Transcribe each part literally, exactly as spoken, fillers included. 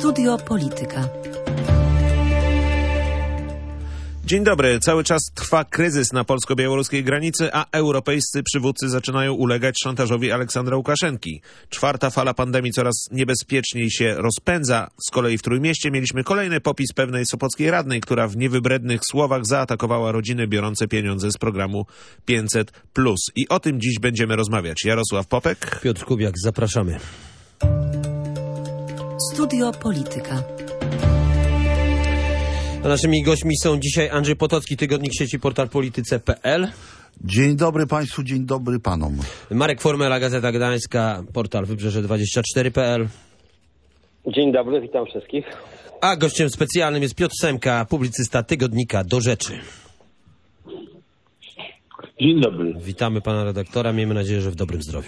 Studio Polityka. Dzień dobry. Cały czas trwa kryzys na polsko-białoruskiej granicy, a europejscy przywódcy zaczynają ulegać szantażowi Aleksandra Łukaszenki. Czwarta fala pandemii coraz niebezpieczniej się rozpędza. Z kolei w Trójmieście mieliśmy kolejny popis pewnej sopockiej radnej, która w niewybrednych słowach zaatakowała rodziny biorące pieniądze z programu pięćset plus. I o tym dziś będziemy rozmawiać. Jarosław Popek. Piotr Kubiak, zapraszamy. Studio Polityka. A naszymi gośćmi są dzisiaj Andrzej Potocki, tygodnik sieci portal polityce kropka p l. Dzień dobry Państwu, dzień dobry Panom. Marek Formela, Gazeta Gdańska, portal wybrzeże dwadzieścia cztery kropka p l. Dzień dobry, witam wszystkich. A gościem specjalnym jest Piotr Semka, publicysta tygodnika Do Rzeczy. Dzień dobry. Witamy pana redaktora, miejmy nadzieję, że w dobrym zdrowiu.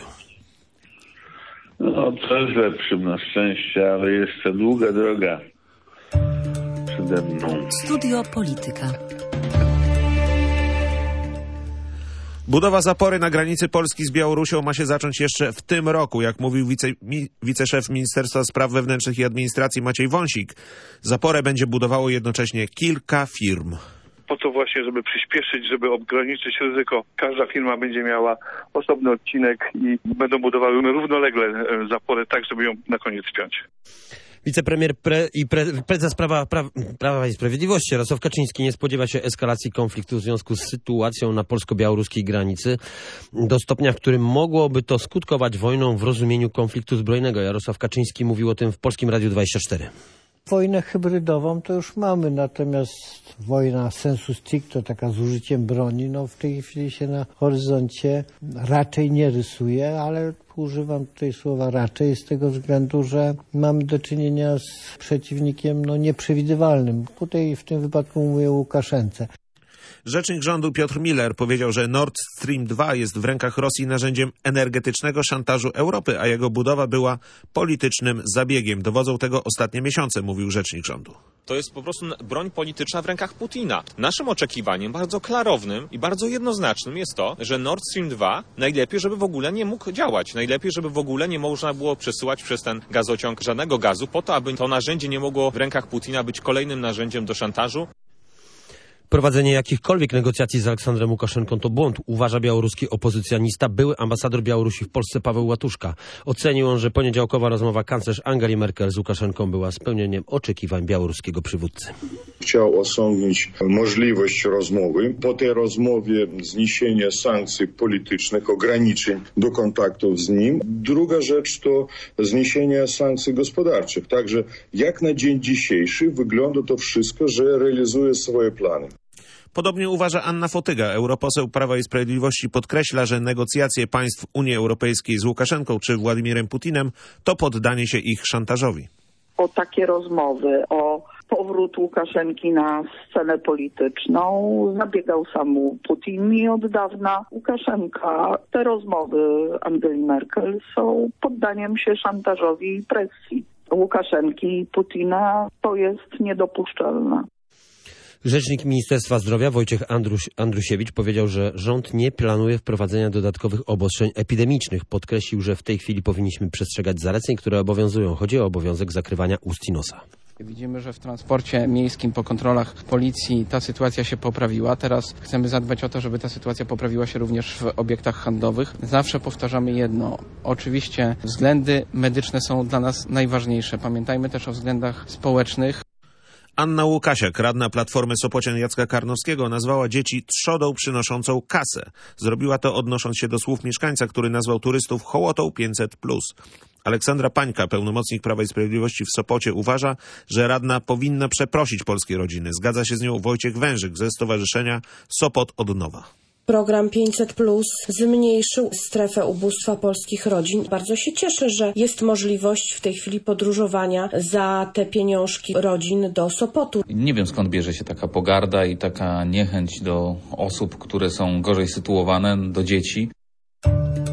No, coraz lepszym na szczęście, ale jeszcze długa droga przede mną. Studio Polityka. Budowa zapory na granicy Polski z Białorusią ma się zacząć jeszcze w tym roku, jak mówił wice, mi, wiceszef Ministerstwa Spraw Wewnętrznych i Administracji Maciej Wąsik. Zaporę będzie budowało jednocześnie kilka firm. Po to właśnie, żeby przyspieszyć, żeby ograniczyć ryzyko. Każda firma będzie miała osobny odcinek i będą budowały równolegle zaporę tak, żeby ją na koniec spiąć. Wicepremier pre, i pre, prezes Prawa, pra, Prawa i Sprawiedliwości Jarosław Kaczyński nie spodziewa się eskalacji konfliktu w związku z sytuacją na polsko-białoruskiej granicy do stopnia, w którym mogłoby to skutkować wojną w rozumieniu konfliktu zbrojnego. Jarosław Kaczyński mówił o tym w Polskim Radiu dwadzieścia cztery. Wojnę hybrydową to już mamy, natomiast wojna sensu stricto, taka z użyciem broni, no w tej chwili się na horyzoncie raczej nie rysuje, ale używam tutaj słowa raczej z tego względu, że mamy do czynienia z przeciwnikiem no, nieprzewidywalnym. Tutaj w tym wypadku mówię o Łukaszence. Rzecznik rządu Piotr Miller powiedział, że Nord Stream dwa jest w rękach Rosji narzędziem energetycznego szantażu Europy, a jego budowa była politycznym zabiegiem. Dowodzą tego ostatnie miesiące, mówił rzecznik rządu. To jest po prostu broń polityczna w rękach Putina. Naszym oczekiwaniem, bardzo klarownym i bardzo jednoznacznym jest to, że Nord Stream dwa najlepiej, żeby w ogóle nie mógł działać. Najlepiej, żeby w ogóle nie można było przesyłać przez ten gazociąg żadnego gazu, po to, aby to narzędzie nie mogło w rękach Putina być kolejnym narzędziem do szantażu. Prowadzenie jakichkolwiek negocjacji z Aleksandrem Łukaszenką to błąd, uważa białoruski opozycjonista, były ambasador Białorusi w Polsce Paweł Łatuszka. Ocenił on, że poniedziałkowa rozmowa kanclerz Angeli Merkel z Łukaszenką była spełnieniem oczekiwań białoruskiego przywódcy. Chciał osiągnąć możliwość rozmowy. Po tej rozmowie zniesienie sankcji politycznych, ograniczeń do kontaktów z nim. Druga rzecz to zniesienie sankcji gospodarczych. Także jak na dzień dzisiejszy wygląda to wszystko, że realizuje swoje plany. Podobnie uważa Anna Fotyga. Europoseł Prawa i Sprawiedliwości podkreśla, że negocjacje państw Unii Europejskiej z Łukaszenką czy Władimirem Putinem to poddanie się ich szantażowi. O takie rozmowy, o powrót Łukaszenki na scenę polityczną zabiegał sam Putin i od dawna Łukaszenka. Te rozmowy Angeli Merkel są poddaniem się szantażowi i presji Łukaszenki i Putina. To jest niedopuszczalne. Rzecznik Ministerstwa Zdrowia Wojciech Andruś, Andrusiewicz powiedział, że rząd nie planuje wprowadzenia dodatkowych obostrzeń epidemicznych. Podkreślił, że w tej chwili powinniśmy przestrzegać zaleceń, które obowiązują. Chodzi o obowiązek zakrywania ust i nosa. Widzimy, że w transporcie miejskim po kontrolach policji ta sytuacja się poprawiła. Teraz chcemy zadbać o to, żeby ta sytuacja poprawiła się również w obiektach handlowych. Zawsze powtarzamy jedno. Oczywiście względy medyczne są dla nas najważniejsze. Pamiętajmy też o względach społecznych. Anna Łukasiak, radna Platformy Sopocian Jacka Karnowskiego, nazwała dzieci trzodą przynoszącą kasę. Zrobiła to odnosząc się do słów mieszkańca, który nazwał turystów hołotą pięćset plus. Aleksandra Pańka, pełnomocnik Prawa i Sprawiedliwości w Sopocie, uważa, że radna powinna przeprosić polskie rodziny. Zgadza się z nią Wojciech Wężyk ze Stowarzyszenia Sopot od Nowa. Program pięćset plus zmniejszył strefę ubóstwa polskich rodzin. Bardzo się cieszę, że jest możliwość w tej chwili podróżowania za te pieniążki rodzin do Sopotu. Nie wiem, skąd bierze się taka pogarda i taka niechęć do osób, które są gorzej sytuowane, do dzieci.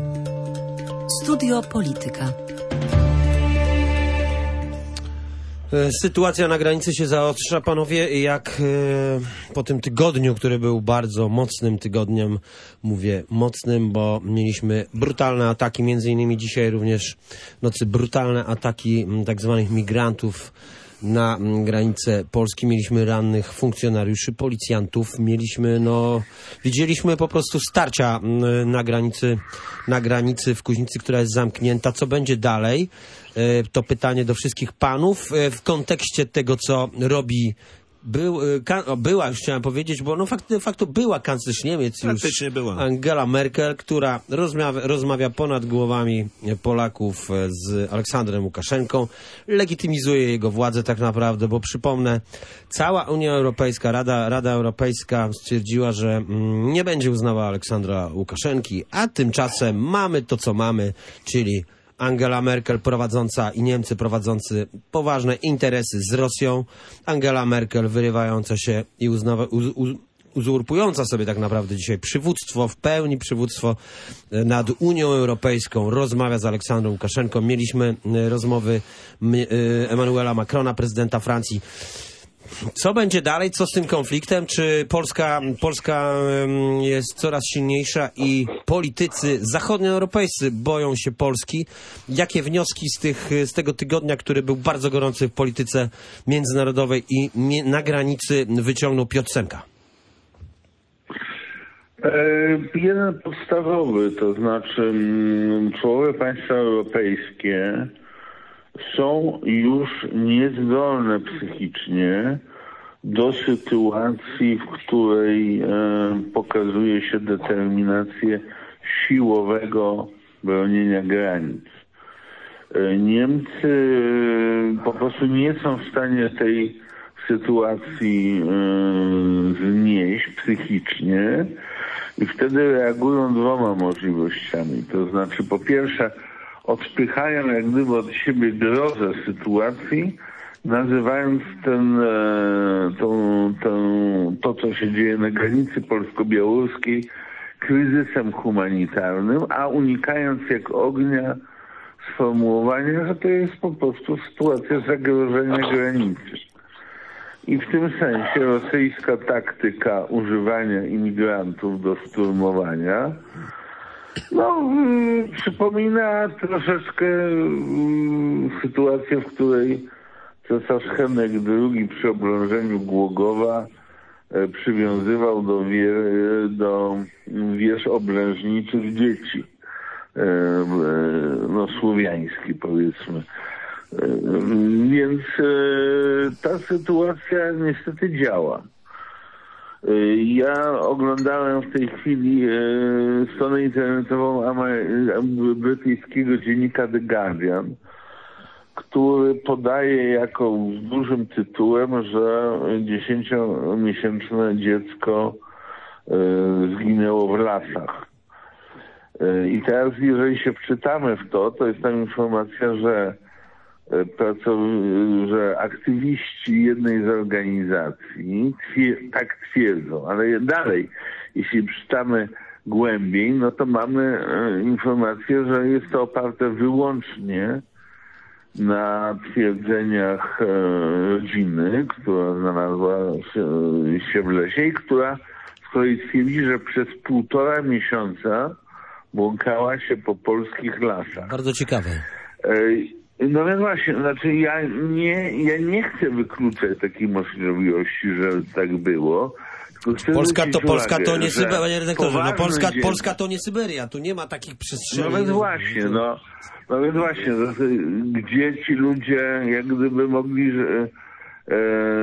Studio Polityka. Sytuacja na granicy się zaostrza, panowie, jak e, po tym tygodniu, który był bardzo mocnym tygodniem, mówię mocnym, bo mieliśmy brutalne ataki, między innymi dzisiaj również w nocy brutalne ataki m, tak zwanych migrantów na m, granicę Polski. Mieliśmy rannych funkcjonariuszy, policjantów, mieliśmy, no, widzieliśmy po prostu starcia m, na granicy, na granicy w Kuźnicy, która jest zamknięta. Co będzie dalej? To pytanie do wszystkich panów w kontekście tego, co robi był, była, już chciałem powiedzieć, bo no fakt, de facto była kanclerz Niemiec już, była. Angela Merkel, która rozmawia, rozmawia ponad głowami Polaków z Aleksandrem Łukaszenką, legitymizuje jego władzę tak naprawdę, bo przypomnę, cała Unia Europejska, Rada, Rada Europejska stwierdziła, że mm, nie będzie uznawała Aleksandra Łukaszenki, a tymczasem mamy to, co mamy, czyli Angela Merkel prowadząca i Niemcy prowadzący poważne interesy z Rosją. Angela Merkel wyrywająca się i uznawa, uz, uz, uzurpująca sobie tak naprawdę dzisiaj przywództwo, w pełni przywództwo nad Unią Europejską, rozmawia z Aleksandrem Łukaszenką. Mieliśmy rozmowy Emmanuela Macrona, prezydenta Francji. Co będzie dalej? Co z tym konfliktem? Czy Polska, Polska jest coraz silniejsza i politycy zachodnioeuropejscy boją się Polski? Jakie wnioski z, tych, z tego tygodnia, który był bardzo gorący w polityce międzynarodowej i na granicy, wyciągnął Piotr Semka? Jeden podstawowy, to znaczy czołowe państwa europejskie są już niezdolne psychicznie do sytuacji, w której e, pokazuje się determinację siłowego bronienia granic. E, Niemcy e, po prostu nie są w stanie tej sytuacji e, znieść psychicznie i wtedy reagują dwoma możliwościami. To znaczy, po pierwsze, odpychają jak gdyby od siebie grozę sytuacji, nazywając ten, tą, tą, to, co się dzieje na granicy polsko-białoruskiej, kryzysem humanitarnym, a unikając jak ognia sformułowania, że to jest po prostu sytuacja zagrożenia granicy. I w tym sensie rosyjska taktyka używania imigrantów do szturmowania no, y, przypomina troszeczkę y, sytuację, w której cesarz Henryk drugi przy oblężeniu Głogowa y, przywiązywał do, wie, do wież oblężniczych dzieci, y, y, no słowiański powiedzmy. Y, więc y, ta sytuacja niestety działa. Ja oglądałem w tej chwili e, stronę internetową brytyjskiego dziennika The Guardian, który podaje jako dużym tytułem, że dziesięciomiesięczne dziecko e, zginęło w lasach. E, I teraz, jeżeli się wczytamy w to, to jest tam informacja, że że aktywiści jednej z organizacji twier- tak twierdzą, ale dalej, jeśli czytamy głębiej, no to mamy e, informację, że jest to oparte wyłącznie na twierdzeniach e, rodziny, która znalazła się, się w lesie i która z kolei twierdzi, że przez półtora miesiąca błąkała się po polskich lasach. Bardzo ciekawe. E, No więc właśnie, znaczy ja nie, ja nie chcę wykluczać takiej możliwości, że tak było. Polska to Polska uwagę, to nie Syberia, panie redaktorze, no Polska, dzień... Polska to nie Syberia, tu nie ma takich przestrzeni. No więc właśnie, no, no więc właśnie, gdzie ci ludzie jak gdyby mogli, że, e,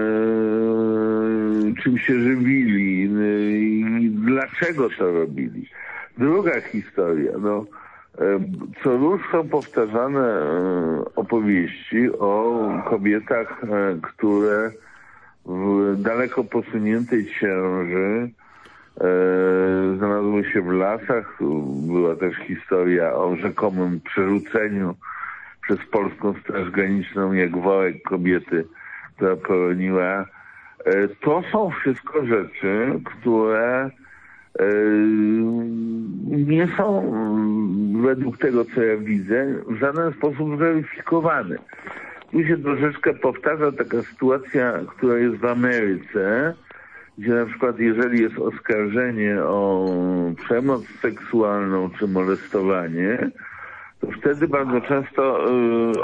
czym się żywili i dlaczego to robili. Druga historia, no. Co róż są powtarzane opowieści o kobietach, które w daleko posuniętej ciąży znalazły się w lasach. Była też historia o rzekomym przerzuceniu przez polską Straż Graniczną jak worek kobiety, która poroniła. To są wszystko rzeczy, które nie są według tego, co ja widzę, w żaden sposób zweryfikowane. Tu się troszeczkę powtarza taka sytuacja, która jest w Ameryce, gdzie na przykład jeżeli jest oskarżenie o przemoc seksualną czy molestowanie, to wtedy bardzo często y,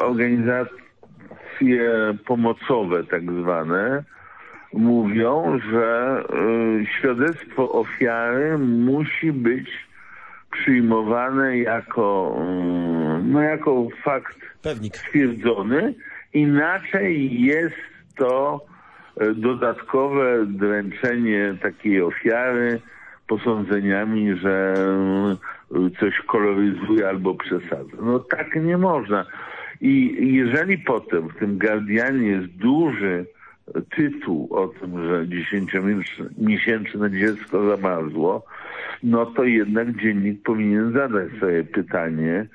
organizacje pomocowe tak zwane mówią, że y, świadectwo ofiary musi być przyjmowane jako, y, no jako fakt Pewnik. stwierdzony, inaczej jest to dodatkowe dręczenie takiej ofiary posądzeniami, że coś koloryzuje albo przesadza. No tak nie można. I jeżeli potem w tym Guardianie jest duży tytuł o tym, że dziesięciomiesięczne dziecko zamarzło, no to jednak dziennik powinien zadać sobie pytanie,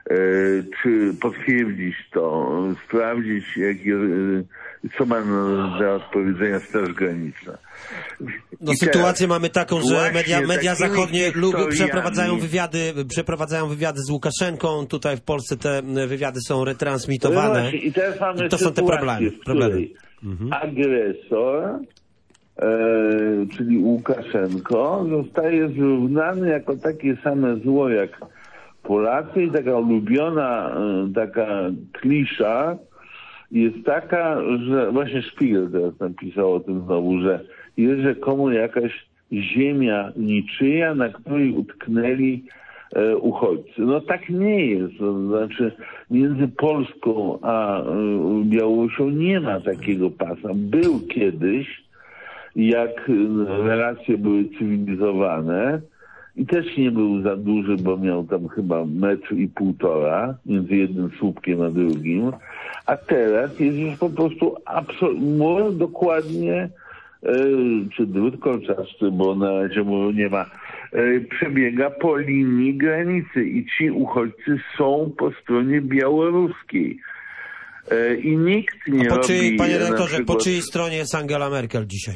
czy potwierdzić to, sprawdzić, jakie, co ma do odpowiedzenia Straż Graniczna. No, sytuację mamy taką, że media, media takimi zachodnie lubią, historiami- przeprowadzają wywiady, przeprowadzają wywiady z Łukaszenką. Tutaj w Polsce te wywiady są retransmitowane. No właśnie, i teraz mamy to są te sytuację, problemy. w problemy. której agresor, e, czyli Łukaszenko, zostaje zrównany jako takie same zło jak Polacy i taka ulubiona e, taka klisza jest taka, że właśnie Spiegel teraz napisał o tym znowu, że jest rzekomo jakaś ziemia niczyja, na której utknęli e, uchodźcy. No tak nie jest. To znaczy między Polską a e, Białorusią nie ma takiego pasa. Był kiedyś, jak e, relacje były cywilizowane i też nie był za duży, bo miał tam chyba metr i półtora między jednym słupkiem a drugim. A teraz jest już po prostu absolutnie dokładnie czy drut kolczasty, bo na razie mu nie ma, przebiega po linii granicy i ci uchodźcy są po stronie białoruskiej. I nikt nie po robi... czyjej, panie redaktorze, przykład... po czyjej stronie jest Angela Merkel dzisiaj?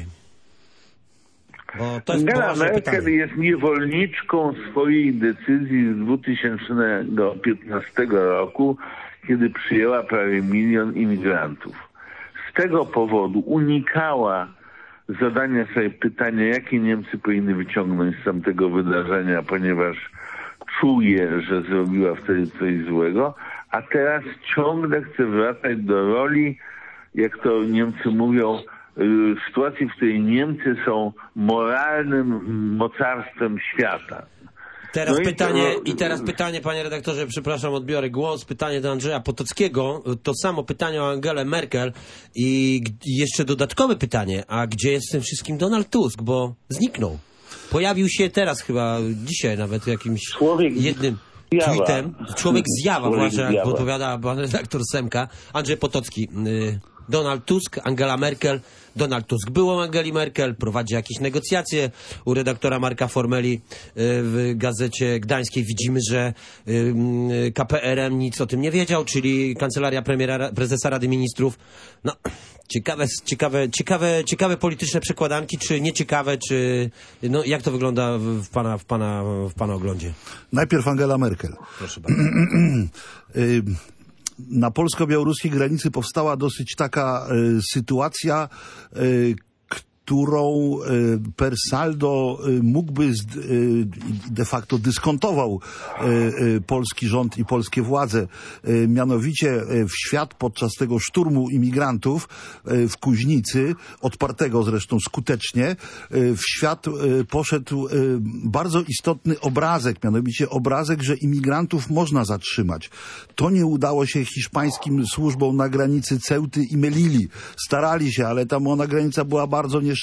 Bo to jest Angela poważne Merkel pytanie. jest niewolniczką swojej decyzji z dwa tysiące piętnastego roku, kiedy przyjęła prawie milion imigrantów. Z tego powodu unikała zadania sobie pytania, jakie Niemcy powinny wyciągnąć z tamtego wydarzenia, ponieważ czuje, że zrobiła wtedy coś złego, a teraz ciągle chce wracać do roli, jak to Niemcy mówią, sytuacji, w której Niemcy są moralnym mocarstwem świata. Teraz No i pytanie, to- i teraz pytanie, panie redaktorze, przepraszam, odbiorę głos, pytanie do Andrzeja Potockiego, to samo pytanie o Angelę Merkel i g- jeszcze dodatkowe pytanie, a gdzie jest w tym wszystkim Donald Tusk, bo zniknął. Pojawił się teraz chyba, dzisiaj nawet jakimś jednym zjawa. tweetem. Człowiek zjawa, Człowiek właśnie, jak zjawa. podpowiada pan redaktor Semka. Andrzej Potocki, y, Donald Tusk, Angela Merkel. Donald Tusk był u Angeli Merkel, prowadzi jakieś negocjacje. U redaktora Marka Formeli y, w Gazecie Gdańskiej widzimy, że y, y, K P R M nic o tym nie wiedział, czyli Kancelaria Premiera, Prezesa Rady Ministrów. No, ciekawe, ciekawe, ciekawe, ciekawe polityczne przekładanki, czy nieciekawe, czy no, jak to wygląda w, w, pana, w, pana, w pana oglądzie? Najpierw Angela Merkel. Proszę bardzo. Y, Na polsko-białoruskiej granicy powstała dosyć taka y, sytuacja, y, którą y, per saldo y, mógłby z, y, de facto dyskontował y, y, polski rząd i polskie władze. Y, mianowicie y, w świat podczas tego szturmu imigrantów y, w Kuźnicy, odpartego zresztą skutecznie, y, w świat y, poszedł y, bardzo istotny obrazek, mianowicie obrazek, że imigrantów można zatrzymać. To nie udało się hiszpańskim służbom na granicy Ceuty i Melilli. Starali się, ale tam ona granica była bardzo nieszczelna.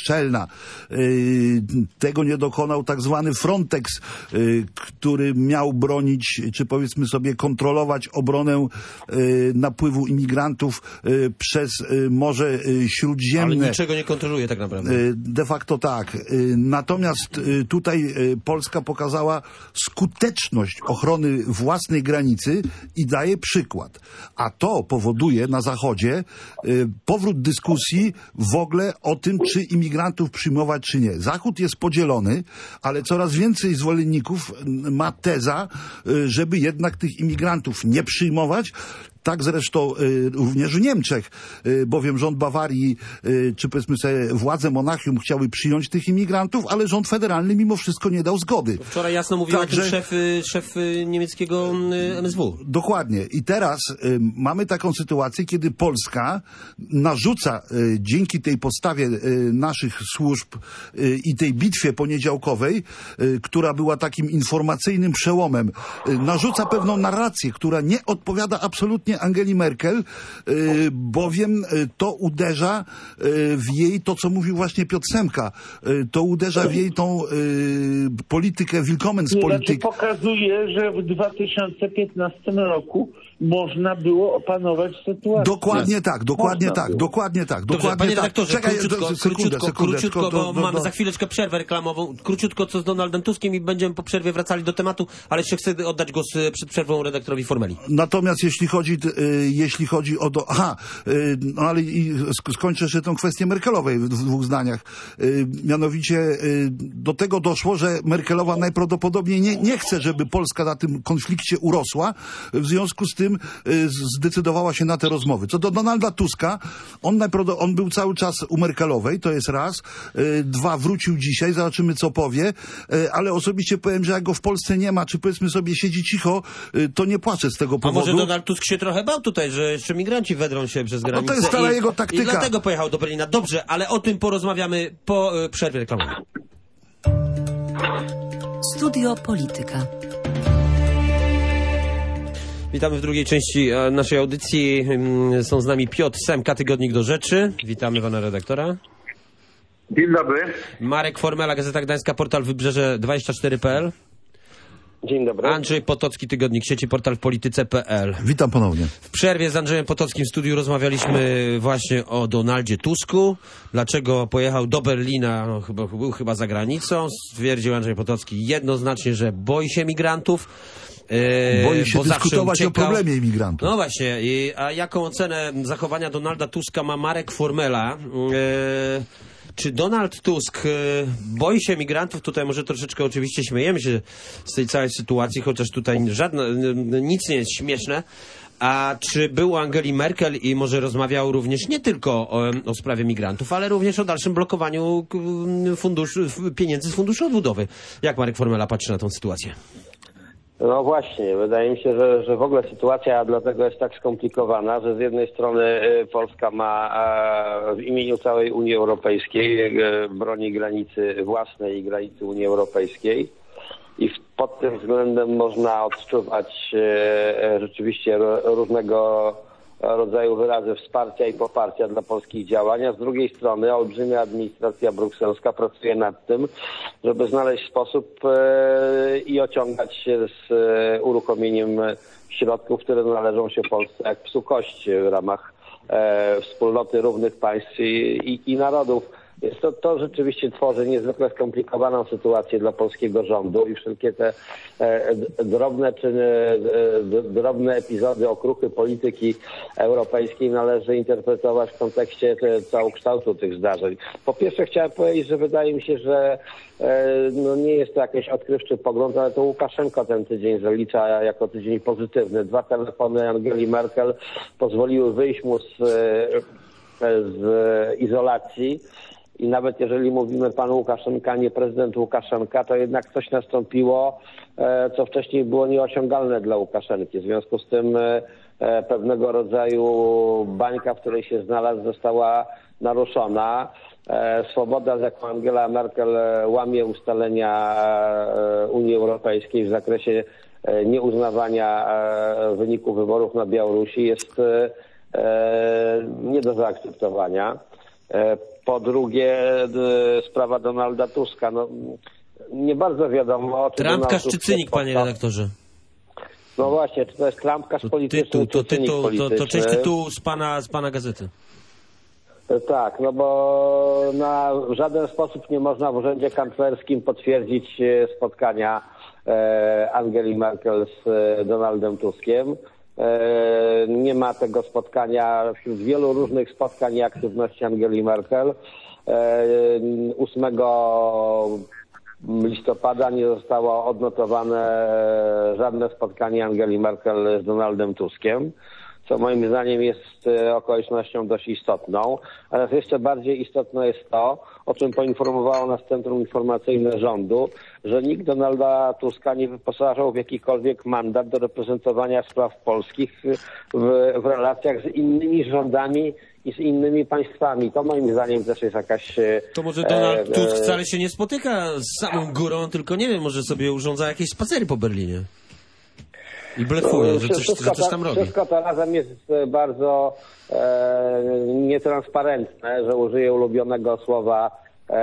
Yy, tego nie dokonał tak zwany Frontex, yy, który miał bronić, czy powiedzmy sobie kontrolować obronę yy, napływu imigrantów yy, przez yy, Morze yy, Śródziemne. Ale niczego nie kontroluje tak naprawdę. Yy, De facto tak. Yy, Natomiast yy, tutaj yy, Polska pokazała skuteczność ochrony własnej granicy i daje przykład. A to powoduje na Zachodzie yy, powrót dyskusji w ogóle o tym, czy imigrantów przyjmować, czy nie. Zachód jest podzielony, ale coraz więcej zwolenników ma teza, yy, żeby jednak tych imigrantów nie przyjmować, Tak zresztą również w Niemczech, bowiem rząd Bawarii, czy powiedzmy sobie władze Monachium chciały przyjąć tych imigrantów, ale rząd federalny mimo wszystko nie dał zgody. Wczoraj jasno mówił Także... o tym szef, szef niemieckiego M S W. Dokładnie. I teraz y, mamy taką sytuację, kiedy Polska narzuca y, dzięki tej postawie y, naszych służb y, i tej bitwie poniedziałkowej, y, która była takim informacyjnym przełomem, y, narzuca pewną narrację, która nie odpowiada absolutnie Angeli Merkel, y, bowiem y, to uderza y, w jej, to co mówił właśnie Piotr Semka, y, to uderza w jej tą y, politykę, Willkommenspolitik. Znaczy pokazuje, że w dwa tysiące piętnastym roku można było opanować sytuację. Dokładnie tak, dokładnie Można tak, było. dokładnie tak, Dobrze, dokładnie panie tak. redaktorze, Czekaj, króciutko, do, sekundę, króciutko, sekundę, króciutko, do, bo do, mamy do... za chwileczkę przerwę reklamową. Króciutko co z Donaldem Tuskiem i będziemy po przerwie wracali do tematu, ale jeszcze chcę oddać głos przed przerwą redaktorowi Formeli. Natomiast jeśli chodzi, y, jeśli chodzi o... Do... Aha, y, no ale i skończę jeszcze tą kwestię Merkelowej w dwóch zdaniach. Y, mianowicie y, do tego doszło, że Merkelowa najprawdopodobniej nie, nie chce, żeby Polska na tym konflikcie urosła. W związku z tym y, zdecydowała się na te rozmowy. Co do Donalda Tuska, on, on był cały czas u Merkelowej, to jest raz. Y, dwa, wrócił dzisiaj, zobaczymy co powie, y, ale osobiście powiem, że jak go w Polsce nie ma, czy powiedzmy sobie siedzi cicho, y, to nie płaczę z tego powodu. A może Donald Tusk się trochę bał tutaj, że jeszcze migranci wedrą się przez granicę. No to jest stara i, jego taktyka. I dlatego pojechał do Berlina. Dobrze, ale o tym porozmawiamy po y, przerwie reklamowej. Studio Polityka. Witamy w drugiej części naszej audycji. Są z nami Piotr Semka, Tygodnik do Rzeczy. Witamy pana redaktora. Dzień dobry. Marek Formela, Gazeta Gdańska, portal Wybrzeże dwadzieścia cztery kropka p l. Dzień dobry. Andrzej Potocki, Tygodnik Sieci, portal polityce kropka p l. Witam ponownie. W przerwie z Andrzejem Potockim w studiu rozmawialiśmy właśnie o Donaldzie Tusku. Dlaczego pojechał do Berlina, no, chyba, był chyba za granicą. Stwierdził Andrzej Potocki jednoznacznie, że boi się migrantów. Yy, Boi się bo dyskutować zawsze o problemie imigrantów. No właśnie, i, a jaką ocenę zachowania Donalda Tuska ma Marek Formela? Yy, czy Donald Tusk yy, boi się migrantów? Tutaj może troszeczkę oczywiście śmiejemy się z tej całej sytuacji, chociaż tutaj żadne, yy, nic nie jest śmieszne. A czy był u Angeli Merkel i może rozmawiał również nie tylko o, o sprawie migrantów, ale również o dalszym blokowaniu funduszy, pieniędzy z Funduszu Odbudowy? Jak Marek Formela patrzy na tę sytuację? No właśnie, wydaje mi się, że, że w ogóle sytuacja dlatego jest tak skomplikowana, że z jednej strony Polska ma w imieniu całej Unii Europejskiej broni granicy własnej i granicy Unii Europejskiej i pod tym względem można odczuwać rzeczywiście różnego rodzaju wyrazy wsparcia i poparcia dla polskich działań, a z drugiej strony olbrzymia administracja brukselska pracuje nad tym, żeby znaleźć sposób e, i ociągać się z e, uruchomieniem środków, które należą się Polsce jak psu kość w ramach e, wspólnoty równych państw i, i, i narodów. Więc to, to rzeczywiście tworzy niezwykle skomplikowaną sytuację dla polskiego rządu i wszelkie te e, drobne czyny, e, drobne epizody, okruchy polityki europejskiej należy interpretować w kontekście te, całokształtu tych zdarzeń. Po pierwsze chciałem powiedzieć, że wydaje mi się, że e, no nie jest to jakiś odkrywczy pogląd, ale to Łukaszenko ten tydzień zalicza jako tydzień pozytywny. Dwa telefony Angeli Merkel pozwoliły wyjść mu z, z izolacji. I nawet jeżeli mówimy pan Łukaszenka, nie prezydent Łukaszenka, to jednak coś nastąpiło, co wcześniej było nieosiągalne dla Łukaszenki. W związku z tym pewnego rodzaju bańka, w której się znalazł, została naruszona. Swoboda, z jaką Angela Merkel łamie ustalenia Unii Europejskiej w zakresie nieuznawania wyników wyborów na Białorusi jest nie do zaakceptowania. Po drugie, sprawa Donalda Tuska. No, nie bardzo wiadomo, czy Trampkarz czy cynik, panie redaktorze? No właśnie, czy to jest trampkarz polityczny, to, czy cynik tytuł, polityczny? To, to część tytułu z pana, z pana gazety. Tak, no bo na żaden sposób nie można w urzędzie kanclerskim potwierdzić spotkania Angeli Merkel z Donaldem Tuskiem. Nie ma tego spotkania wśród wielu różnych spotkań i aktywności Angeli Merkel. ósmego listopada nie zostało odnotowane żadne spotkanie Angeli Merkel z Donaldem Tuskiem, co moim zdaniem jest okolicznością dość istotną. Ale jeszcze bardziej istotne jest to, o czym poinformowało nas Centrum Informacyjne Rządu, że nikt Donalda Tuska nie wyposażał w jakikolwiek mandat do reprezentowania spraw polskich w, w relacjach z innymi rządami i z innymi państwami. To moim zdaniem też jest jakaś... To może Donald e, Tusk wcale się nie spotyka z samą górą, tylko nie wiem, może sobie urządza jakieś spacery po Berlinie. I blefuje, no, że, coś, że coś tam robi. Wszystko to razem jest bardzo e, nietransparentne, że użyję ulubionego słowa e,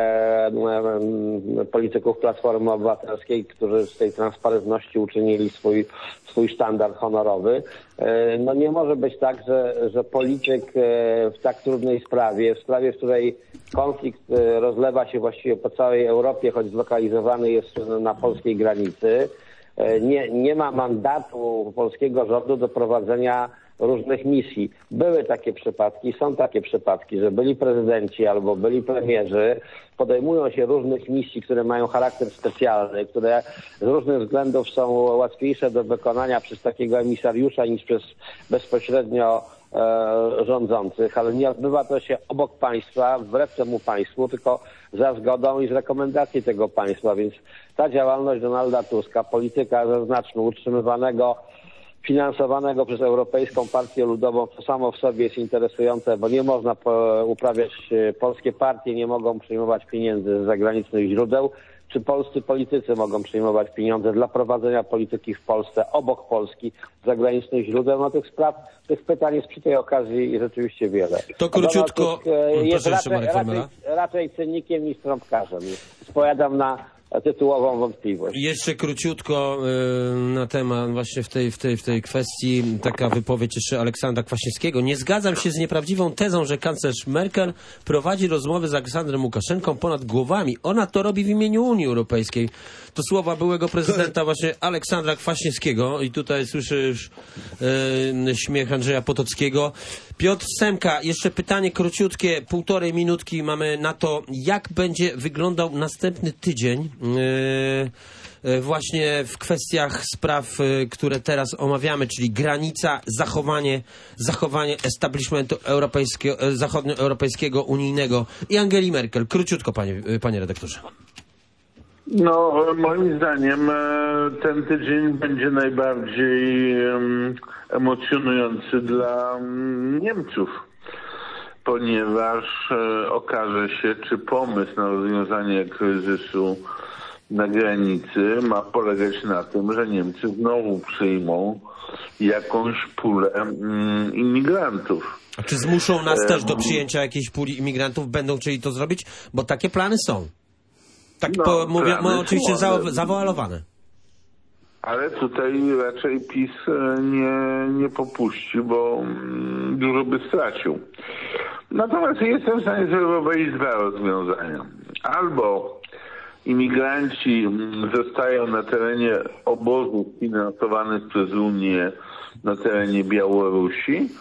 e, polityków Platformy Obywatelskiej, którzy z tej transparentności uczynili swój, swój standard honorowy. E, no nie może być tak, że, że polityk e, w tak trudnej sprawie, w sprawie, w której konflikt e, rozlewa się właściwie po całej Europie, choć zlokalizowany jest na polskiej granicy, Nie, nie ma mandatu polskiego rządu do prowadzenia różnych misji. Były takie przypadki, są takie przypadki, że byli prezydenci albo byli premierzy, podejmują się różnych misji, które mają charakter specjalny, które z różnych względów są łatwiejsze do wykonania przez takiego emisariusza niż przez bezpośrednio e, rządzących, ale nie odbywa to się obok państwa, wbrew temu państwu, tylko za zgodą i z rekomendacji tego państwa, więc ta działalność Donalda Tuska, polityka, zaznaczmy, utrzymywanego, finansowanego przez Europejską Partię Ludową, to samo w sobie jest interesujące, bo nie można po, uprawiać, polskie partie nie mogą przyjmować pieniędzy z zagranicznych źródeł, czy polscy politycy mogą przyjmować pieniądze dla prowadzenia polityki w Polsce, obok Polski, z zagranicznych źródeł. No tych spraw, tych pytań jest przy tej okazji rzeczywiście wiele. To króciutko... Tusk jest raczej, raczej, raczej cynikiem niż trąbkarzem. Spowiadam na tytułową wątpliwość. Jeszcze króciutko y, na temat właśnie w tej, w, tej, w tej kwestii taka wypowiedź jeszcze Aleksandra Kwaśniewskiego. Nie zgadzam się z nieprawdziwą tezą, że kanclerz Merkel prowadzi rozmowy z Aleksandrem Łukaszenką ponad głowami. Ona to robi w imieniu Unii Europejskiej. To słowa byłego prezydenta właśnie Aleksandra Kwaśniewskiego i tutaj słyszę już y, śmiech Andrzeja Potockiego. Piotr Semka, jeszcze pytanie króciutkie, półtorej minutki mamy na to, jak będzie wyglądał następny tydzień yy, właśnie w kwestiach spraw, yy, które teraz omawiamy, czyli granica, zachowanie, zachowanie establishmentu europejskiego, yy, zachodnioeuropejskiego, unijnego i Angeli Merkel. Króciutko, panie, yy, panie redaktorze. No, moim zdaniem ten tydzień będzie najbardziej emocjonujący dla Niemców, ponieważ okaże się, czy pomysł na rozwiązanie kryzysu na granicy ma polegać na tym, że Niemcy znowu przyjmą jakąś pulę imigrantów. A czy zmuszą nas też do przyjęcia jakiejś puli imigrantów? Będą chcieli to zrobić? Bo takie plany są. Tak no, po, mówię, no, oczywiście za, zawoalowane. Ale tutaj raczej PiS nie, nie popuści, bo dużo by stracił. Natomiast jestem w stanie sobie wyobrazić dwa rozwiązania. Albo imigranci zostają na terenie obozów finansowanych przez Unię na terenie Białorusi,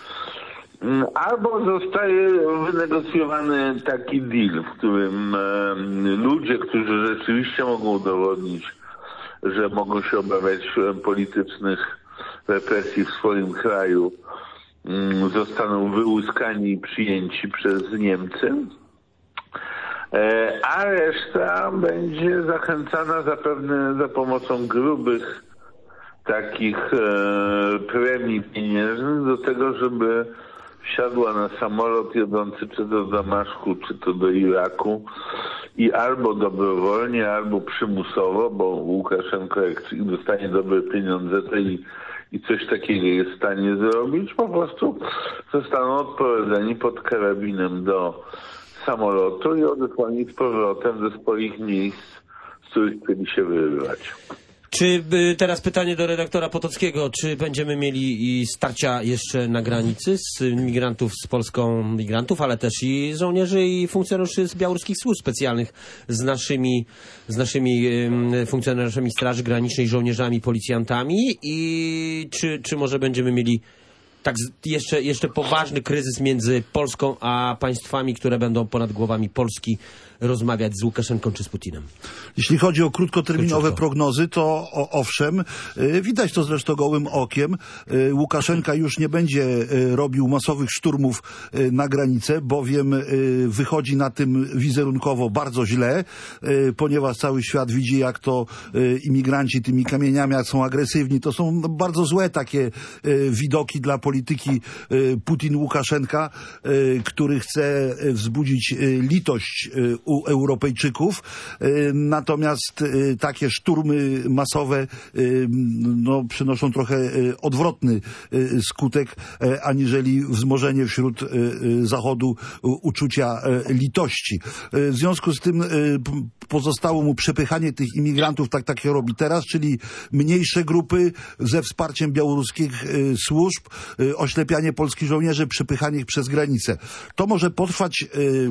albo zostaje wynegocjowany taki deal, w którym e, ludzie, którzy rzeczywiście mogą udowodnić, że mogą się obawiać politycznych represji w swoim kraju, m, zostaną wyłuskani i przyjęci przez Niemcy, e, a reszta będzie zachęcana zapewne za pomocą grubych takich e, premii pieniężnych do tego, żeby wsiadła na samolot jadący czy do Damaszku, czy to do Iraku i albo dobrowolnie, albo przymusowo, bo Łukaszenko jak dostanie dobre pieniądze, to i, i coś takiego jest w stanie zrobić, po prostu zostaną odprowadzeni pod karabinem do samolotu i odesłani z powrotem do swoich miejsc, z których chcieli się wyrwać. Czy teraz pytanie do redaktora Potockiego, czy będziemy mieli i starcia jeszcze na granicy z migrantów z Polską, migrantów, ale też i żołnierzy i funkcjonariuszy z białoruskich służb specjalnych z naszymi, z naszymi funkcjonariuszami Straży Granicznej, żołnierzami, policjantami i czy, czy może będziemy mieli Tak, jeszcze, jeszcze poważny kryzys między Polską a państwami, które będą ponad głowami Polski rozmawiać z Łukaszenką czy z Putinem. Jeśli chodzi o krótkoterminowe Króciutko. prognozy, to o, owszem, y, widać to zresztą gołym okiem. Y, Łukaszenka już nie będzie y, robił masowych szturmów y, na granicę, bowiem y, wychodzi na tym wizerunkowo bardzo źle, y, ponieważ cały świat widzi, jak to y, imigranci tymi kamieniami jak są agresywni. To są bardzo złe takie y, widoki dla polityki y, Putin-Łukaszenka, y, który chce wzbudzić y, litość y, u Europejczyków. Natomiast takie szturmy masowe no, przynoszą trochę odwrotny skutek, aniżeli wzmożenie wśród Zachodu uczucia litości. W związku z tym pozostało mu przepychanie tych imigrantów, tak tak jak robi teraz, czyli mniejsze grupy ze wsparciem białoruskich służb, oślepianie polskich żołnierzy, przepychanie ich przez granicę. To może potrwać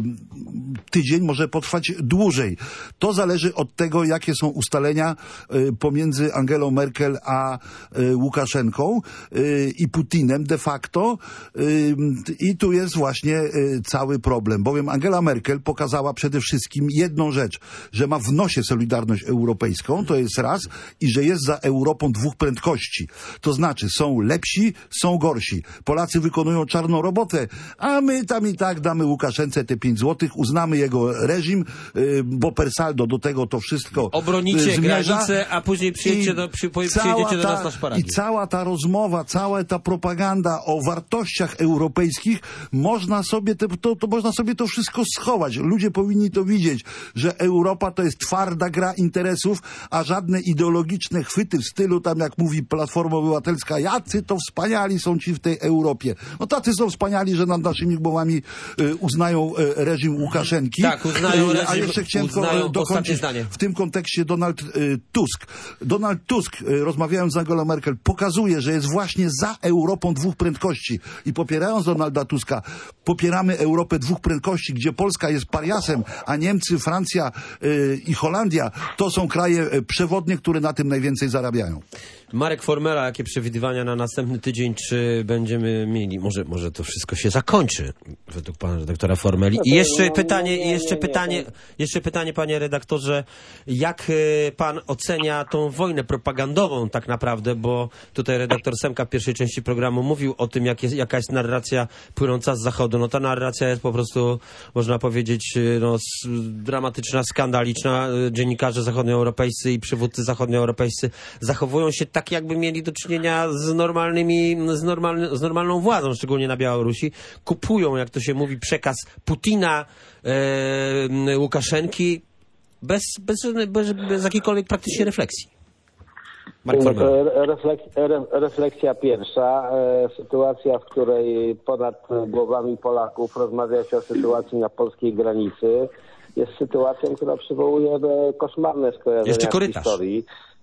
tydzień, może potrwać dłużej. To zależy od tego, jakie są ustalenia y, pomiędzy Angelą Merkel a y, Łukaszenką y, i Putinem de facto. Y, I tu jest właśnie y, cały problem, bowiem Angela Merkel pokazała przede wszystkim jedną rzecz, że ma w nosie Solidarność Europejską, to jest raz, i że jest za Europą dwóch prędkości. To znaczy, są lepsi, są gorsi. Polacy wykonują czarną robotę, a my tam i tak damy Łukaszence te pięć złotych, uznamy jego reżim, bo per saldo do tego to wszystko obronicie zmierza. granicę, a później przyjedziecie do, przy, przyjedziecie do nas na szparagi. I cała ta rozmowa, cała ta propaganda o wartościach europejskich, można sobie te, to, to można sobie to wszystko schować. Ludzie powinni to widzieć, że Europa to jest twarda gra interesów, a żadne ideologiczne chwyty w stylu, tam jak mówi Platforma Obywatelska, jacy to wspaniali są ci w tej Europie. No tacy są wspaniali, że nad naszymi głowami y, uznają y, reżim Łukaszenki. Tak, uznają reżim, a jeszcze chciałem uznają dokończyć w tym kontekście Donald y, Tusk. Donald Tusk, y, rozmawiając z Angelą Merkel, pokazuje, że jest właśnie za Europą dwóch prędkości. I popierając Donalda Tuska, popieramy Europę dwóch prędkości, gdzie Polska jest pariasem, a Niemcy, Francja y, i Holandia to są kraje y, przewodnie, które na tym najwięcej zarabiają. Marek Formela, jakie przewidywania na następny tydzień, czy będziemy mieli, może, może to wszystko się zakończy według pana redaktora Formeli. I jeszcze pytanie, i jeszcze pytanie, jeszcze pytanie, panie redaktorze, jak pan ocenia tą wojnę propagandową tak naprawdę, bo tutaj redaktor Semka w pierwszej części programu mówił o tym, jak jest, jaka jest narracja płynąca z Zachodu. No ta narracja jest po prostu, można powiedzieć, no, dramatyczna, skandaliczna. Dziennikarze zachodnioeuropejscy i przywódcy zachodnioeuropejscy zachowują się tak, jakby mieli do czynienia z normalnymi, z, normalny, z normalną władzą, szczególnie na Białorusi. Kupują, jak to się mówi, przekaz Putina, e, Łukaszenki bez, bez, bez, bez jakiejkolwiek praktycznie refleksji. Refleks, refleksja pierwsza. Sytuacja, w której ponad głowami Polaków rozmawia się o sytuacji na polskiej granicy, jest sytuacją, która przywołuje koszmarne skojarzenia Jeszcze z korytarz. historii.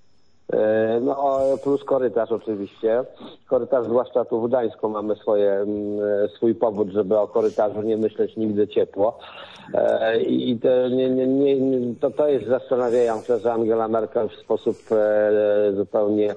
No plus korytarz oczywiście. Korytarz, zwłaszcza tu w Gdańsku mamy swoje, swój powód, żeby o korytarzu nie myśleć nigdy ciepło. I to, nie, nie, nie, to, to jest zastanawiające, że Angela Merkel w sposób zupełnie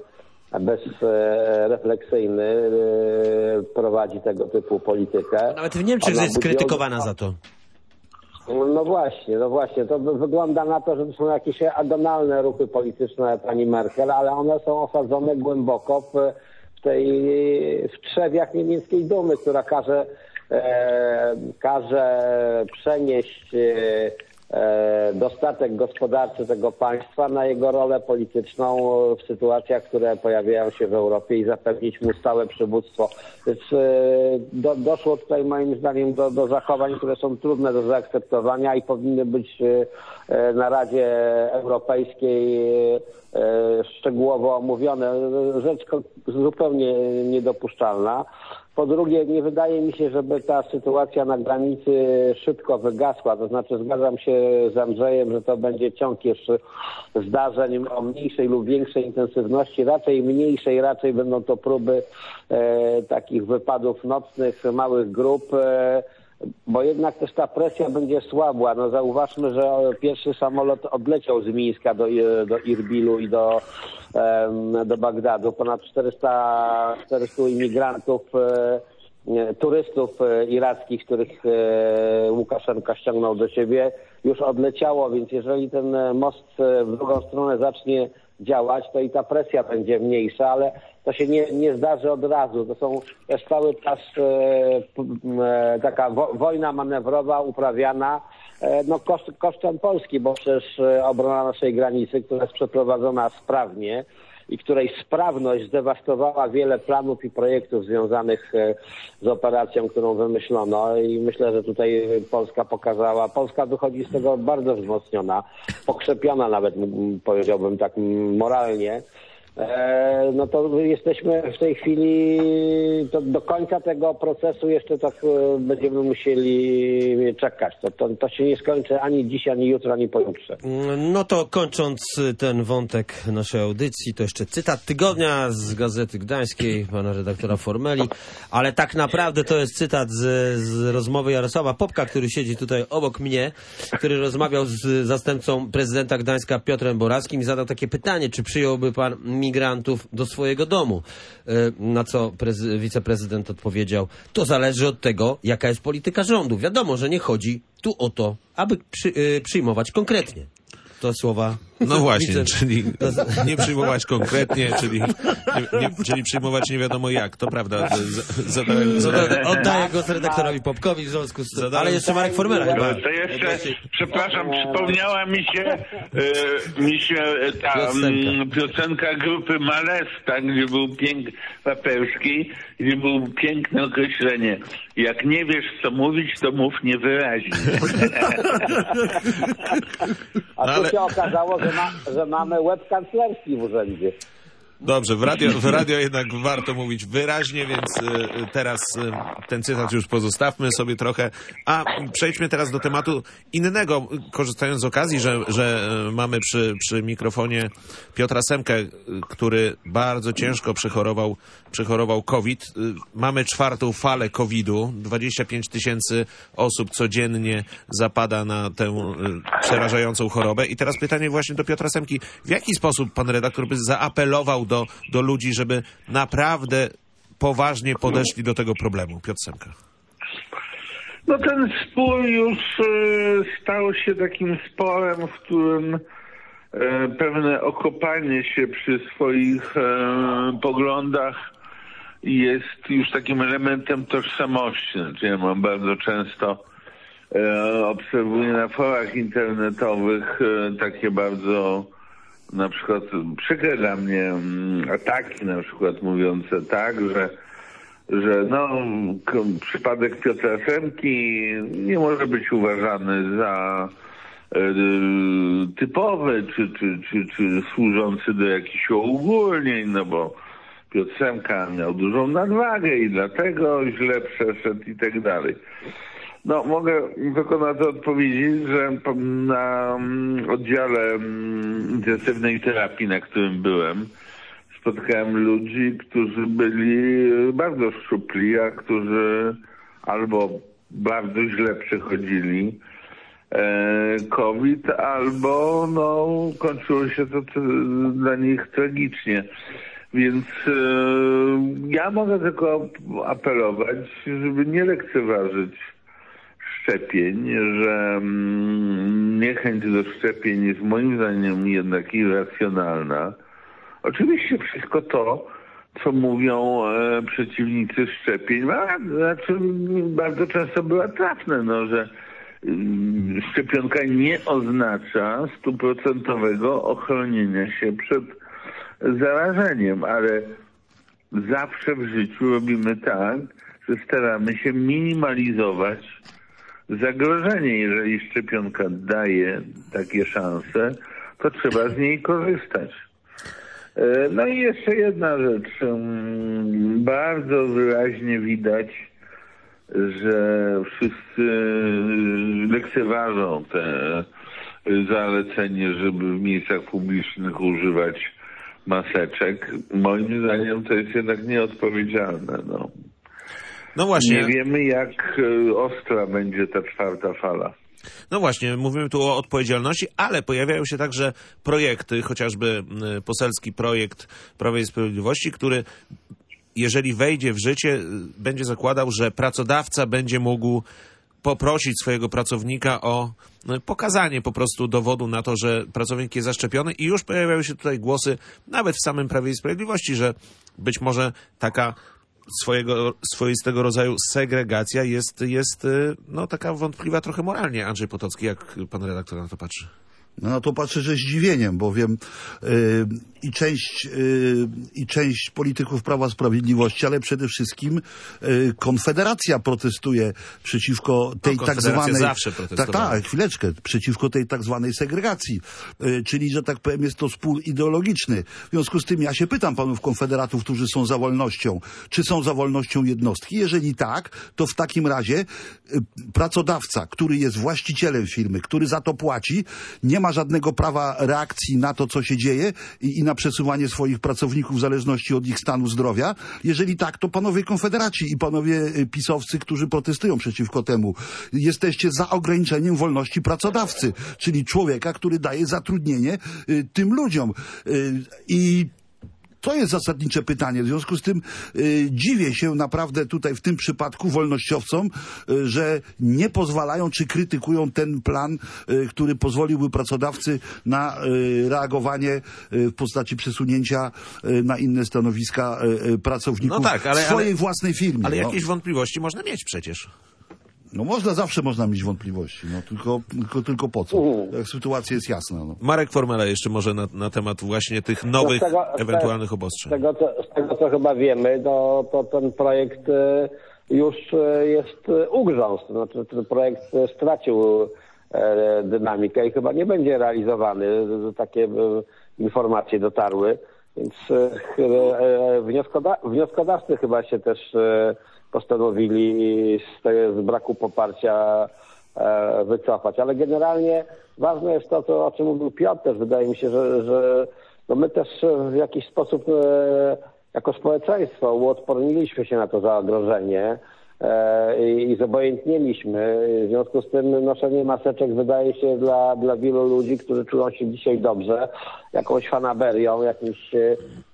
bezrefleksyjny prowadzi tego typu politykę. Nawet w Niemczech Ona jest krytykowana za to. No właśnie, no właśnie. To wygląda na to, że to są jakieś agonalne ruchy polityczne pani Merkel, ale one są osadzone głęboko w, w tej w trzewiach niemieckiej Dumy, która każe, e, każe przenieść e, dostatek gospodarczy tego państwa na jego rolę polityczną w sytuacjach, które pojawiają się w Europie i zapewnić mu stałe przywództwo. Więc do, doszło tutaj moim zdaniem do, do zachowań, które są trudne do zaakceptowania i powinny być na Radzie Europejskiej szczegółowo omówione. Rzecz zupełnie niedopuszczalna. Po drugie, nie wydaje mi się, żeby ta sytuacja na granicy szybko wygasła. To znaczy zgadzam się z Andrzejem, że to będzie ciąg jeszcze zdarzeń o mniejszej lub większej intensywności. Raczej mniejszej, raczej będą to próby e, takich wypadów nocnych, małych grup. E, bo jednak też ta presja będzie słabła. No zauważmy, że pierwszy samolot odleciał z Mińska do, do Irbilu i do, do Bagdadu. Ponad czterysta, czterysta imigrantów, turystów irackich, których Łukaszenka ściągnął do siebie, już odleciało, więc jeżeli ten most w drugą stronę zacznie działać, to i ta presja będzie mniejsza, ale to się nie, nie zdarzy od razu. To są też cały czas e, e, taka wo, wojna manewrowa uprawiana e, no koszt, kosztem Polski, bo przecież obrona naszej granicy, która jest przeprowadzona sprawnie i której sprawność zdewastowała wiele planów i projektów związanych z operacją, którą wymyślono, i myślę, że tutaj Polska pokazała, Polska wychodzi z tego bardzo wzmocniona, pokrzepiona nawet, powiedziałbym tak moralnie. No to jesteśmy w tej chwili, to do końca tego procesu jeszcze tak będziemy musieli czekać. To, to, to się nie skończy ani dziś, ani jutro, ani pojutrze. No to kończąc ten wątek naszej audycji, to jeszcze cytat tygodnia z Gazety Gdańskiej, pana redaktora Formeli, ale tak naprawdę to jest cytat z, z rozmowy Jarosława Popka, który siedzi tutaj obok mnie, który rozmawiał z zastępcą prezydenta Gdańska Piotrem Boraskim i zadał takie pytanie, czy przyjąłby pan migrantów do swojego domu. Na co prezy- wiceprezydent odpowiedział, to zależy od tego, jaka jest polityka rządu. Wiadomo, że nie chodzi tu o to, aby przy, y, przyjmować konkretnie. To słowa... No właśnie, widzę, czyli nie przyjmować konkretnie, czyli, nie, nie, czyli przyjmować nie wiadomo jak, to prawda. Zadałem, zadałem, Oddaję go redaktorowi Popkowi w związku z tym, ale jeszcze Marek Formela chyba. To jeszcze, przepraszam, przypomniała mi się, y, mi się ta piosenka. piosenka grupy Malesta, gdzie był piękny, Papełski, gdzie było piękne określenie. Jak nie wiesz, co mówić, to mów niewyraźnie. A tu się okazało, że Ma, że mamy łeb kanclerski w urzędzie. Dobrze, w radio, w radio jednak warto mówić wyraźnie, więc y, teraz y, ten cytat już pozostawmy sobie trochę, a przejdźmy teraz do tematu innego, korzystając z okazji, że, że mamy przy, przy mikrofonie Piotra Semkę, który bardzo ciężko przechorował, przechorował COVID. Mamy czwartą falę kowida, dwadzieścia pięć tysięcy osób codziennie zapada na tę y, przerażającą chorobę. I teraz pytanie właśnie do Piotra Semki, w jaki sposób pan redaktor by zaapelował do, do ludzi, żeby naprawdę poważnie podeszli do tego problemu? Piotr Semka. No ten spór już y, stał się takim sporem, w którym y, pewne okopanie się przy swoich y, poglądach jest już takim elementem tożsamości. Znaczy ja mam bardzo często y, obserwuję na forach internetowych y, takie bardzo na przykład przykre dla mnie ataki na przykład mówiące tak, że że no przypadek Piotra Semki nie może być uważany za y, typowy czy, czy, czy, czy służący do jakichś uogólnień, no bo Piotr Semka miał dużą nadwagę i dlatego źle przeszedł i tak dalej. No, mogę tylko na to odpowiedzieć, że na oddziale intensywnej terapii, na którym byłem, spotkałem ludzi, którzy byli bardzo szczupli, a którzy albo bardzo źle przechodzili COVID, albo no, kończyło się to dla nich tragicznie. Więc e, ja mogę tylko apelować, żeby nie lekceważyć szczepień, że mm, niechęć do szczepień jest moim zdaniem jednak irracjonalna. Oczywiście wszystko to, co mówią e, przeciwnicy szczepień, a, znaczy bardzo często była trafne, no, że y, szczepionka nie oznacza stuprocentowego ochronienia się przed zarażeniem, ale zawsze w życiu robimy tak, że staramy się minimalizować zagrożenie. Jeżeli szczepionka daje takie szanse, to trzeba z niej korzystać. No i jeszcze jedna rzecz. Bardzo wyraźnie widać, że wszyscy lekceważą te zalecenie, żeby w miejscach publicznych używać maseczek. Moim zdaniem to jest jednak nieodpowiedzialne. No. No właśnie. Nie wiemy, jak ostra będzie ta czwarta fala. No właśnie, mówimy tu o odpowiedzialności, ale pojawiają się także projekty, chociażby poselski projekt Prawa i Sprawiedliwości, który, jeżeli wejdzie w życie, będzie zakładał, że pracodawca będzie mógł poprosić swojego pracownika o pokazanie po prostu dowodu na to, że pracownik jest zaszczepiony, i już pojawiają się tutaj głosy, nawet w samym Prawie i Sprawiedliwości, że być może taka swojego, swoistego rodzaju segregacja jest, jest no, taka wątpliwa trochę moralnie. Andrzej Potocki, jak pan redaktor na to patrzy? No na to patrzę ze zdziwieniem, bowiem yy, i część yy, i część polityków Prawa Sprawiedliwości, ale przede wszystkim yy, Konfederacja protestuje przeciwko tej no, tak zwanej... zawsze protestowała. Tak, tak, chwileczkę, przeciwko tej tak zwanej segregacji. Yy, czyli, że tak powiem, jest to spór ideologiczny. W związku z tym ja się pytam panów konfederatów, którzy są za wolnością, czy są za wolnością jednostki? Jeżeli tak, to w takim razie yy, pracodawca, który jest właścicielem firmy, który za to płaci, nie ma żadnego prawa reakcji na to, co się dzieje i, i na przesuwanie swoich pracowników w zależności od ich stanu zdrowia. Jeżeli tak, to panowie konfederaci i panowie pisowcy, którzy protestują przeciwko temu, jesteście za ograniczeniem wolności pracodawcy, czyli człowieka, który daje zatrudnienie y, tym ludziom. Y, I to jest zasadnicze pytanie. W związku z tym y, dziwię się naprawdę tutaj w tym przypadku wolnościowcom, y, że nie pozwalają czy krytykują ten plan, y, który pozwoliłby pracodawcy na y, reagowanie y, w postaci przesunięcia y, na inne stanowiska y, y, pracowników no tak, ale, w swojej ale, własnej firmie. Ale no. jakieś wątpliwości można mieć przecież. No można, zawsze można mieć wątpliwości, no tylko, tylko, tylko po co? Jak sytuacja jest jasna. No. Marek Formela jeszcze może na, na temat właśnie tych nowych, no z tego, ewentualnych obostrzeń. Z tego, co, z tego, co chyba wiemy, to, to ten projekt już jest ugrzązł. Znaczy, ten projekt stracił dynamikę i chyba nie będzie realizowany. Takie informacje dotarły. Więc wnioskoda wnioskodawcy chyba się też postanowili z, te, z braku poparcia e, wycofać. Ale generalnie ważne jest to, to, o czym mówił Piotr też. Wydaje mi się, że, że no my też w jakiś sposób e, jako społeczeństwo uodporniliśmy się na to zagrożenie e, i, i zobojętnieliśmy. W związku z tym noszenie maseczek wydaje się dla, dla wielu ludzi, którzy czują się dzisiaj dobrze, jakąś fanaberią, jakimś e,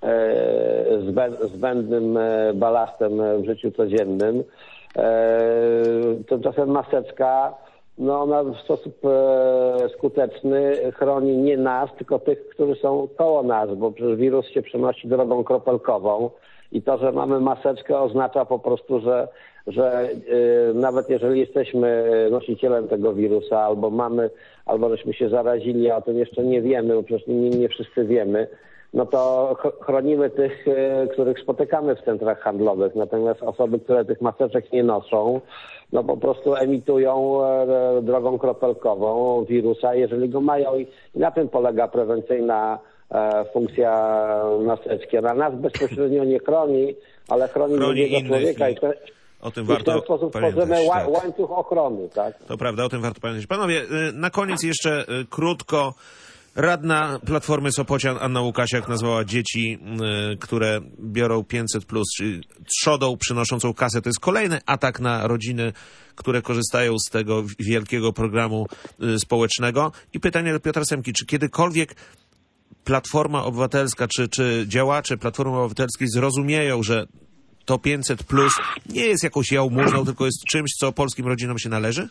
zbędnym balastem w życiu codziennym. E, tymczasem maseczka, no ona w sposób e, skuteczny chroni nie nas, tylko tych, którzy są koło nas, bo przecież wirus się przenosi drogą kropelkową i to, że mamy maseczkę, oznacza po prostu, że że y, nawet jeżeli jesteśmy nosicielem tego wirusa, albo mamy, albo żeśmy się zarazili, a o tym jeszcze nie wiemy, bo przecież nie, nie wszyscy wiemy, no to chronimy tych, y, których spotykamy w centrach handlowych. Natomiast osoby, które tych maseczek nie noszą, no po prostu emitują y, drogą kropelkową wirusa, jeżeli go mają. I, i na tym polega prewencyjna y, funkcja maseczki. Ona nas bezpośrednio nie chroni, ale chroni, chroni drugiego człowieka. I te, O tym warto w ten sposób tworzymy tak. łańcuch ochrony, tak? To prawda, o tym warto pamiętać. Panowie, na koniec jeszcze krótko. Radna Platformy Sopocian Anna Łukasiak nazwała dzieci, które biorą pięćset plus, czyli trzodą przynoszącą kasę. To jest kolejny atak na rodziny, które korzystają z tego wielkiego programu społecznego. I pytanie do Piotra Semki, czy kiedykolwiek Platforma Obywatelska, czy, czy działacze Platformy Obywatelskiej zrozumieją, że to pięćset plus nie jest jakąś jałmużną, tylko jest czymś, co polskim rodzinom się należy?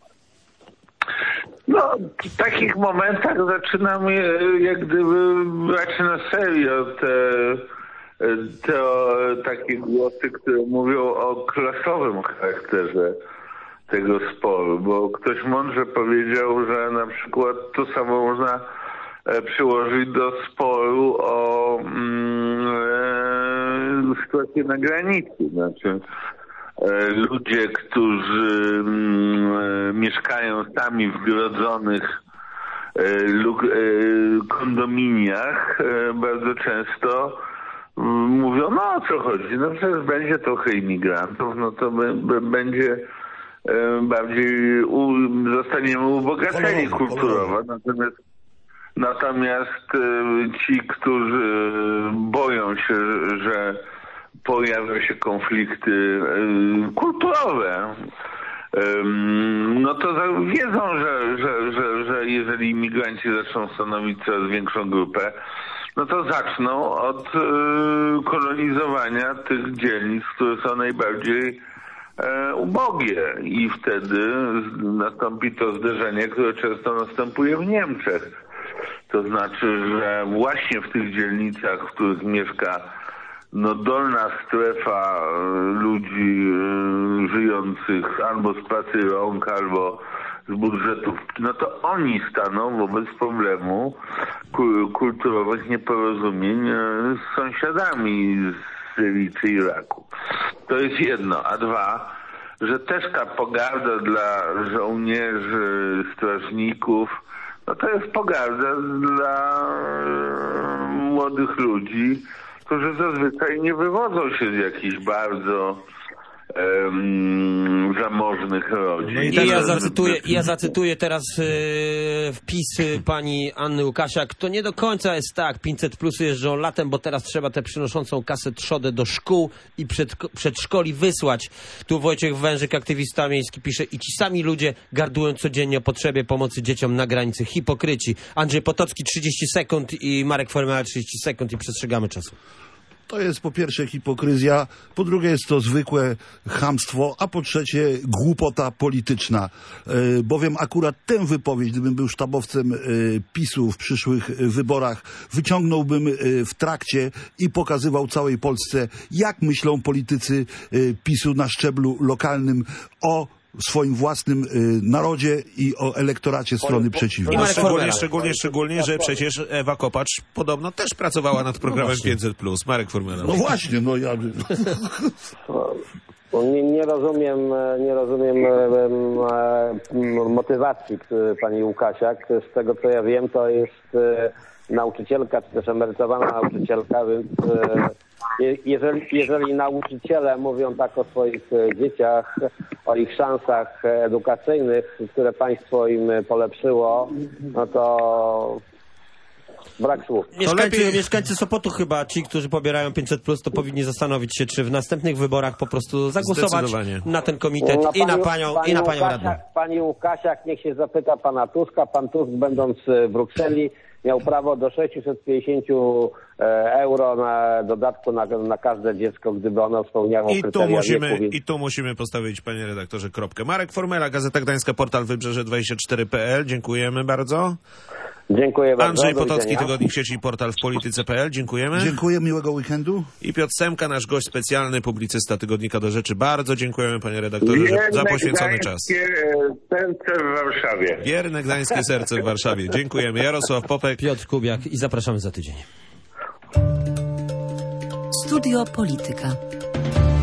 No, w takich momentach zaczynam jak gdyby brać na serio te, te takie głosy, które mówią o klasowym charakterze tego sporu, bo ktoś mądrze powiedział, że na przykład to samo można przyłożyć do sporu o mm, sytuację na granicy. Znaczy ludzie, którzy mm, mieszkają sami w grodzonych lub kondominiach, bardzo często mówią, no o co chodzi, no przecież będzie trochę imigrantów, no to będzie bardziej u, zostaniemy ubogaceni kulturowo. Natomiast Natomiast ci, którzy boją się, że pojawią się konflikty y, kulturowe, no to wiedzą, że, że, że, że jeżeli imigranci zaczną stanowić coraz większą grupę, no to zaczną od y, kolonizowania tych dzielnic, które są najbardziej e, ubogie i wtedy nastąpi to zderzenie, które często następuje w Niemczech. To znaczy, że właśnie w tych dzielnicach, w których mieszka no dolna strefa ludzi y, żyjących albo z pracy rąk, albo z budżetów, no to oni staną wobec problemu ku- kulturowych nieporozumień y, z sąsiadami z Syrii czy Iraku. To jest jedno. A dwa, że też ta pogarda dla żołnierzy, strażników, no to jest pogarda dla y, młodych ludzi, którzy zazwyczaj nie wywodzą się z jakichś bardzo um, zamożnych rodzin. No i I ja zacytuję, ja zacytuję teraz yy, wpis pani Anny Łukasiak. To nie do końca jest tak. pięćset plus jeżdżą latem, bo teraz trzeba tę przynoszącą kasę trzodę do szkół i przed, przedszkoli wysłać. Tu Wojciech Wężyk, aktywista miejski, pisze: i ci sami ludzie gardują codziennie o potrzebie pomocy dzieciom na granicy. Hipokryci. Andrzej Potocki trzydzieści sekund i Marek Formela trzydzieści sekund i przestrzegamy czasu. To jest po pierwsze hipokryzja, po drugie jest to zwykłe chamstwo, a po trzecie głupota polityczna. E, bowiem akurat tę wypowiedź, gdybym był sztabowcem e, PiSu w przyszłych wyborach, wyciągnąłbym e, w trakcie i pokazywał całej Polsce, jak myślą politycy e, PiSu na szczeblu lokalnym o swoim własnym y, narodzie i o elektoracie strony przeciwnej. No, szczególnie, szczególnie, szczególnie, że przecież Ewa Kopacz podobno też pracowała nad programem no pięćset plus. Marek Formela. No właśnie, no ja... Nie, nie rozumiem, nie rozumiem motywacji pani Łukasiak. Z tego co ja wiem, to jest nauczycielka, czy też emerytowana nauczycielka, więc jeżeli, jeżeli nauczyciele mówią tak o swoich dzieciach, o ich szansach edukacyjnych, które państwo im polepszyło, no to brak słów. Mieszkańcy, mieszkańcy Sopotu chyba, ci, którzy pobierają pięćset plus, to powinni zastanowić się, czy w następnych wyborach po prostu zagłosować na ten komitet no, i, na panią, pani i na panią radną. Pani Łukasiak, niech się zapyta pana Tuska. Pan Tusk, będąc w Brukseli, miał prawo do sześćset pięćdziesiąt euro na dodatku na, na każde dziecko, gdyby ono spełniało I kryteria tu musimy, wieku. Więc... I tu musimy postawić, panie redaktorze, kropkę. Marek Formela, Gazeta Gdańska, portal Wybrzeże dwadzieścia cztery kropka p l. Dziękujemy bardzo. Dziękuję bardzo. Andrzej Potocki, Tygodnik Sieci, portal w polityce kropka p l. Dziękujemy. Dziękuję, miłego weekendu. I Piotr Semka, nasz gość specjalny, publicysta Tygodnika do Rzeczy. Bardzo dziękujemy, panie redaktorze, że, za poświęcony czas. Serce w Warszawie. Wierne gdańskie serce w Warszawie. Dziękujemy. Jarosław Popek. Piotr Kubiak i zapraszamy za tydzień. Studio Polityka.